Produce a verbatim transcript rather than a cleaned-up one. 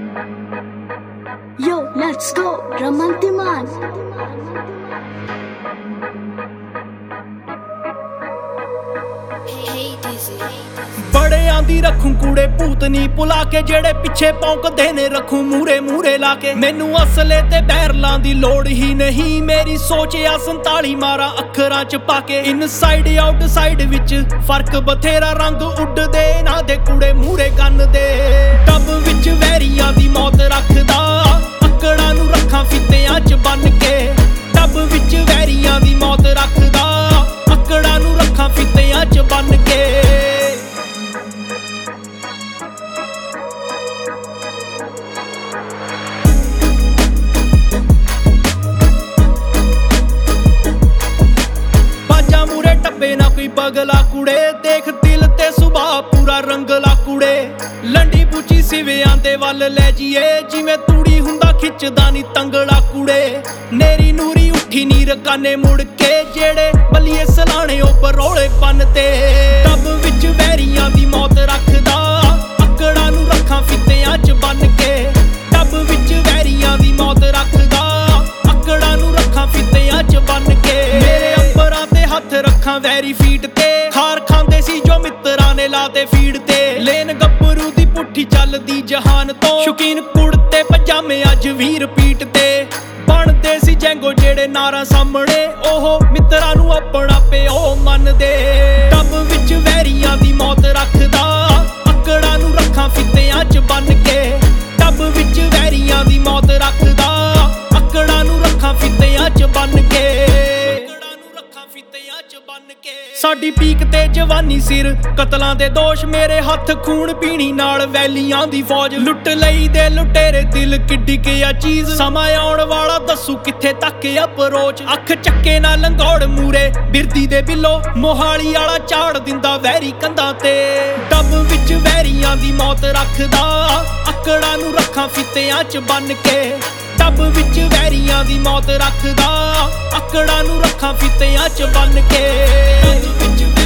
Yo, let's go, Ramantiman. ਬੜਿਆਂ ਦੀ ਰੱਖੂ ਕੂੜੇ ਭੂਤਨੀ ਪੁਲਾ ਕੇ, ਜਿਹੜੇ ਪਿੱਛੇ ਭੌਂਕਦੇ ਨੇ ਰੱਖੂ ਮੂਰੇ ਮੂਰੇ ਲਾ ਕੇ। ਮੈਨੂੰ ਅਸਲੇ ਤੇ ਬੈਰਲਾਂ ਦੀ ਲੋੜ ਹੀ ਨਹੀਂ, ਮੇਰੀ ਸੋਚ ਆ ਸੰਤਾਲੀ ਮਾਰਾਂ ਅੱਖਰਾਂ ਚ ਪਾ ਕੇ। ਇਨਸਾਈਡ ਆਊਟ ਸਾਈਡ ਵਿੱਚ ਫਰਕ ਬਥੇਰਾ, ਰੰਗ ਉੱਡਦੇ ਇਹਨਾਂ ਦੇ ਕੂੜੇ ਮੂਰੇ ਕੰਨ ਦੇ। ਟੱਬ ਵਿੱਚ ਵੈਰੀਆਂ ਦੀ ਮੌਤ ਰੱਖਦਾ, ਅੱਕੜਾਂ ਨੂੰ ਰੱਖਾਂ ਫਿੱਤਿਆਂ ਚ ਬੰਨ ਕੇ। ਟੱਬ ਵਿੱਚ ਵੈਰੀਆਂ ਦੀ ਮੌਤ ਰੱਖਦਾ, ਅੱਕੜਾਂ ਨੂੰ ਰੱਖਾਂ ਫਿੱਤਿਆਂ ਚ ਬੰਨ ਕੇ। ਬਾਜਾਂ ਮੂਰੇ ਟੱਬੇ ਨਾ ਕੋਈ ਬਗਲਾ ਕੁੜੇ, ਦੇਖ ਦਿਲ ਤੇ ਸੁਭਾਅ ਪੂਰਾ ਰੰਗਲਾ ਕੁੜੇ। ਲੰਡੀ ਪੂਚੀ ਸਿਵਿਆਂ ਦੇ ਵੱਲ ਲੈ ਜੀਏ, ਜਿਵੇਂ ਤੂੜੀ ਹੁੰਦਾ ਖਿੱਚਦਾ ਨੀ ਤੰਗੜਾ ਕੁੜੇ। ਨੇਰੀ ਨੂਰੀ ਉੱਠੀ ਨੀ ਰਕਾਨੇ ਮੁੜ ਕੇ, ਜਿਹੜੇ ਬੱਲੀਏ ਸਲਾਣੇ ਉਹ ਬਰੋਲੇ ਪੰਨ ਤੇ। ਟੱਬ ਵਿੱਚ ਵੈਰੀਆਂ ਦੀ ਮੌਤ ਰੱਖਦਾ, ਅੱਕੜਾਂ ਨੂੰ ਰੱਖਾਂ ਫਿੱਤਿਆਂ ਚ ਬੰਨ ਕੇ। ਟੱਬ ਵਿੱਚ ਵੈਰੀਆਂ ਦੀ ਮੌਤ ਰੱਖਦਾ, ਅੱਕੜਾਂ ਨੂੰ ਰੱਖਾਂ ਫਿੱਤਿਆਂ ਚ ਬੰਨ ਕੇ। ਮੇਰੇ ਅੰਬਰਾਂ ਤੇ ਹੱਥ ਰੱਖਾਂ ਵੈਰੀ ਫੀਟ ਤੇ, ਖਾਰ ਖਾਂਦੇ ਸੀ ਜੋ ਮਿੱਤਰਾਂ ਨੇ ਲਾਤੇ ਫੀਡ ਤੇ। ਲੇਨ ਗੱਭਰੂ ਦੀ ਪੁੱਠੀ ਚੱਲਦੀ ਜਹਾਨ ਤੋਂ, ਸ਼ੌਕੀਨ ਕੁੜਤੇ ਪਜਾਮੇ ਅੱਜ ਵੀ ਰਿਪੀਟ ਤੇ। ਬਣਦੇ ਸੀ ਜੈਂਗੋ ਜਿਹੜੇ ਨਾਰਾਂ ਸਾਹਮਣੇ, ਉਹ ਮਿੱਤਰਾਂ ਨੂੰ ਆਪਣਾ ਪਿਓ ਮੰਨਦੇ। ਟੱਬ ਵਿੱਚ ਵੈਰੀਆਂ ਦੀ ਮੌਤ ਰੱਖਦਾ, ਅੱਕੜਾਂ ਨੂੰ ਰੱਖਾਂ ਫਿੱਤਿਆਂ ਚ ਬੰਨ ਕੇ। ਟੱਬ ਵਿੱਚ ਵੈਰੀਆਂ ਦੀ ਮੌਤ ਰੱਖਦਾ, ਅੱਕੜਾਂ ਨੂੰ ਰੱਖਾਂ ਫਿੱਤਿਆਂ ਚ ਬੰਨ ਕੇ। ਸਾਡੀ ਪੀਕ ਤੇ ਜਵਾਨੀ ਸਿਰ ਕਤਲਾਂ ਦੇ ਦੋਸ਼, ਮੇਰੇ ਹੱਥ ਖੂਨ ਪੀਣੀ ਨਾਲ ਵੈਲੀਆਂ ਦੀ ਫੌਜ। ਲੁੱਟ ਲਈ ਦੇ ਲੁਟੇਰੇ ਦਿਲ ਕਿੱਡੀ ਕਿ ਆ ਚੀਜ਼, ਸਮਾਂ ਆਉਣ ਵਾਲਾ ਦੱਸੂ ਕਿੱਥੇ ਤੱਕ ਅਪਰੋਚ। ਅੱਖ ਚੱਕੇ ਨਾ ਲੰਗੌੜ ਮੂਰੇ ਬਿਰਦੀ ਦੇ ਬਿੱਲੋ, ਮੋਹਾਲੀ ਵਾਲਾ ਝਾੜ ਦਿੰਦਾ ਵੈਰੀ ਕੰਧਾਂ ਤੇ। ਟੱਬ ਵਿੱਚ ਵੈਰੀਆਂ ਦੀ ਮੌਤ ਰੱਖਦਾ, ਅੱਕੜਾਂ ਨੂੰ ਰੱਖਾਂ ਫਿੱਤਿਆਂ ਚ ਬੰਨ ਕੇ। ਟੱਬ ਵਿੱਚ ਵੈਰੀਆਂ ਦੀ ਮੌਤ ਰੱਖਦਾ, ਅੱਕੜਾਂ ਨੂੰ ਰੱਖਾਂ ਫਿੱਤਿਆਂ ਚ ਬੰਨ ਕੇ।